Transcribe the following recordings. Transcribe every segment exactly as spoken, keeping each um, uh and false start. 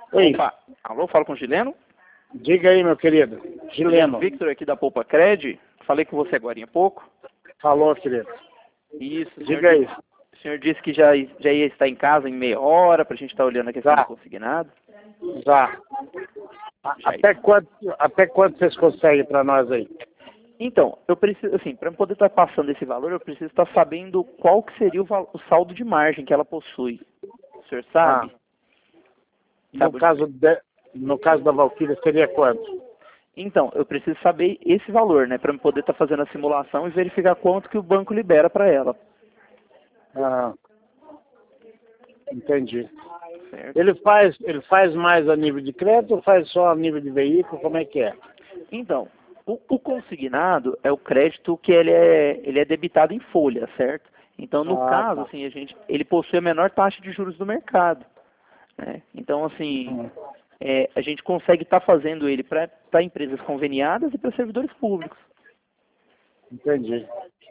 Oi. Opa, alô, falo com o Gileno? Diga aí, meu querido. Gileno. Victor aqui da Poupa Cred. Falei com você agora há pouco. Falou, querido. Isso. O Diga aí. disse, o senhor disse que já, já ia estar em casa em meia hora para a gente estar olhando a questão Já. do consignado. Já. Já Até quanto, até quanto vocês conseguem para nós aí? Então, eu preciso, assim, para poder estar passando esse valor, eu preciso estar sabendo qual que seria o, val- o saldo de margem que ela possui. O senhor sabe? No Sabe onde- caso, de, no caso da Valkyria seria quanto? Então, eu preciso saber esse valor, né, para poder estar fazendo a simulação e verificar quanto que o banco libera para ela. Ah, entendi. Certo? Ele faz, ele faz mais a nível de crédito ou faz só a nível de veículo? Como é que é? Então, o, o consignado é o crédito que ele é, ele é debitado em folha, certo? Então, no Ah, caso, tá. assim, a gente, ele possui a menor taxa de juros do mercado, né? Então, assim, Hum, é, a gente consegue estar fazendo ele para empresas conveniadas e para servidores públicos, entendi.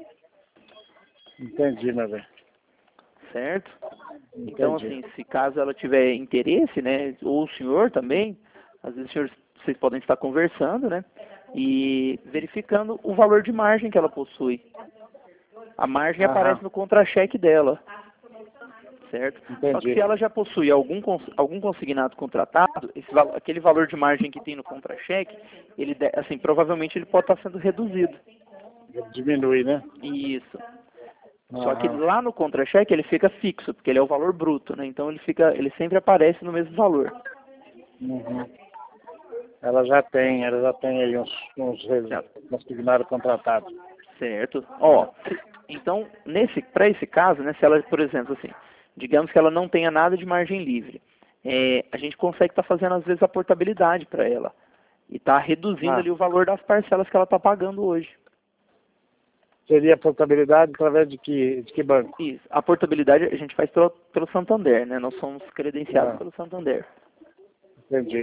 Entendi, meu bem. certo? Entendi. Então, assim, se caso ela tiver interesse, né, ou o senhor também, às vezes senhor, vocês podem estar conversando, né, e verificando o valor de margem que ela possui. A margem Aham. aparece no contra-cheque dela, certo? Entendi. Só que se ela já possui algum, cons- algum consignado contratado, esse, val- aquele valor de margem que tem no contra-cheque, ele, de- assim, provavelmente ele pode estar sendo reduzido. Diminui, né? Isso. Só que Aham. lá no contra-cheque ele fica fixo, porque ele é o valor bruto, né? Então ele fica, ele sempre aparece no mesmo valor. Uhum. Ela já tem, ela já tem aí uns, uns Já. consignados contratados. Certo? Ó, então, nesse, para esse caso, né, se ela, por exemplo, assim, digamos que ela não tenha nada de margem livre, é, a gente consegue estar fazendo, às vezes, a portabilidade para ela. E está reduzindo Ah. ali o valor das parcelas que ela está pagando hoje. Seria a portabilidade através de que, de que banco? Isso. A portabilidade a gente faz pelo, pelo Santander, né? Nós somos credenciados Ah. pelo Santander. Entendi.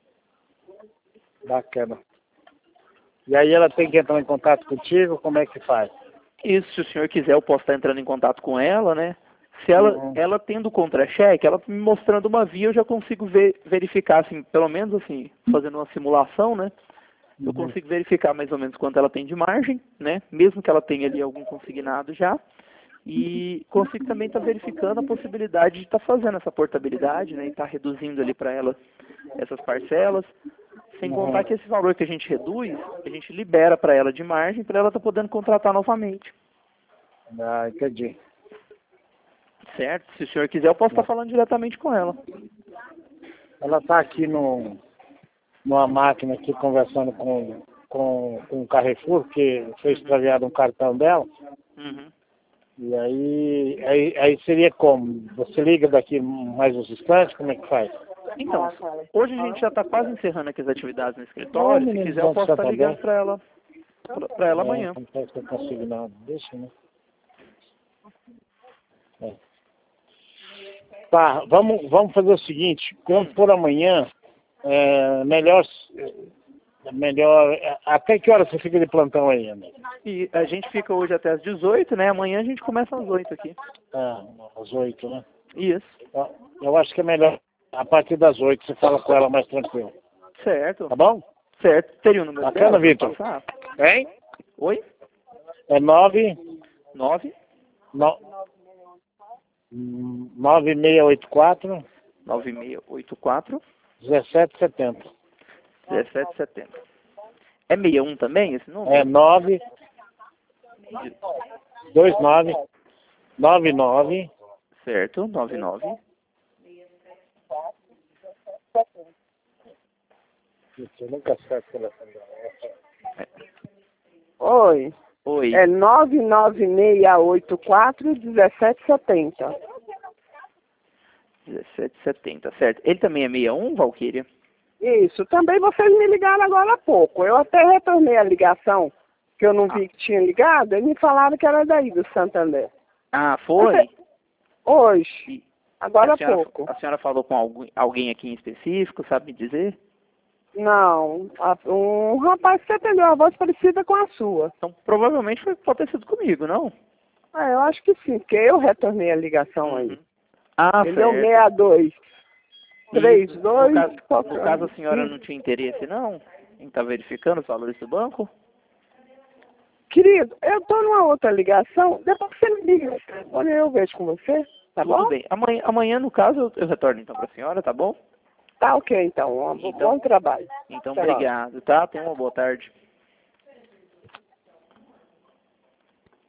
Bacana. E aí ela tem que entrar em contato contigo, como é que faz? Isso, se o senhor quiser, eu posso estar entrando em contato com ela, né? Se ela, Uhum. ela tendo contra-cheque, ela me mostrando uma via, eu já consigo ver, verificar, assim, pelo menos assim, fazendo uma simulação, né? Eu Uhum. consigo verificar mais ou menos quanto ela tem de margem, né? Mesmo que ela tenha ali algum consignado já. E consigo também estar verificando a possibilidade de estar fazendo essa portabilidade, né? E estar reduzindo ali para ela essas parcelas. Sem Uhum. contar que esse valor que a gente reduz, a gente libera para ela de margem para ela estar podendo contratar novamente. Ah, entendi. Certo? Se o senhor quiser, eu posso estar falando diretamente com ela. Ela está aqui no, numa máquina aqui conversando com, com, com o Carrefour, que foi extraviado um cartão dela. Uhum. E aí, aí, aí seria como? Você liga daqui mais uns instantes, como é que faz? Então, hoje a gente já está quase encerrando aqui as atividades no Ô, escritório. Se menino, quiser, eu Banco posso estar Santander. ligando para ela, para ela É, amanhã. não parece que eu consigo nada. Deixa, né? É. Tá, vamos, vamos fazer o seguinte, quando for amanhã, é, melhor, é, melhor, é, até que hora você fica de plantão aí, André? E a gente fica hoje até às dezoito, né? Amanhã a gente começa às oito aqui. Ah, às oito, né? Isso. Ó, eu acho que é melhor, a partir das oito, você fala com ela mais tranquilo, Certo. tá bom? Certo. Teria o número Bacana, dela pra Vitor. passar? Hein? Oi? É nove, nove no, nove seis oito quatro, nove seis oito quatro dezessete setenta. dezessete setenta. É sessenta e um também esse número? É nove, dois nove, nove nove, Certo. noventa e nove. eu nunca sei o telefone dela. Oi, Oi. é nove nove seis oito quatro, dezessete setenta. dezessete setenta, certo. Ele também é sessenta e um, Valquíria? Isso, também vocês me ligaram agora há pouco. Eu até retornei a ligação, que eu não vi que tinha ligado, e me falaram que era daí, do Santander. Ah, foi? Hoje, E agora a há senhora, pouco. a senhora falou com algum, alguém aqui em específico, sabe me dizer? Não, a- um rapaz que atendeu a voz parecida com a sua. Então, provavelmente foi, pode ter sido comigo, não? Ah, eu acho que sim, porque eu retornei a ligação aí. Uhum. Ah, Entendeu? certo. seis dois. três, no dois, caso, qualquer no caso um. a senhora não tinha interesse não em estar verificando os valores do banco? Querido, eu tô numa outra ligação, depois você me liga no telefone, eu vejo com você, tá Tudo bom? bem. Amanhã, amanhã, no caso, eu, eu retorno então para a senhora, tá bom? Tá ok, então. Um Então- bom trabalho. Então, Até logo. obrigado, tá? Tenha uma boa tarde.